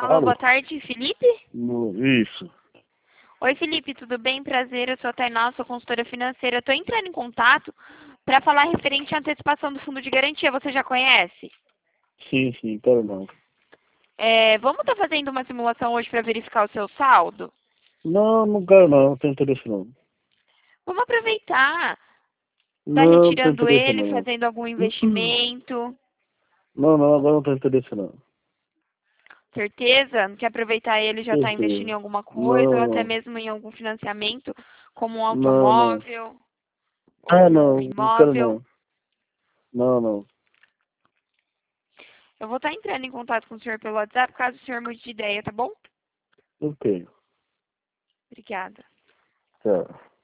Alô, Alô? boa tarde, Felipe? Isso. Oi, Felipe, tudo bem? Prazer, eu sou a Tainá, sou consultora financeira. Estou entrando em contato para falar referente à antecipação do fundo de garantia. Você já conhece? Sim, quero não. Vamos estar fazendo uma simulação hoje para verificar o seu saldo? Não quero não tenho interesse não. Vamos aproveitar. Tá Não tenho retirando interesse ele, não. fazendo algum Uhum. investimento? Não, agora não tenho interesse não. Certeza? Quer aproveitar ele e já está investindo em Certeza. alguma coisa, ou até Não, mesmo em algum financiamento, como um não. automóvel ou Ah, um não quero imóvel? não. Não. Eu vou estar entrando em contato com o senhor pelo WhatsApp, caso o senhor mude de ideia, tá bom? Ok. Obrigada. Tchau.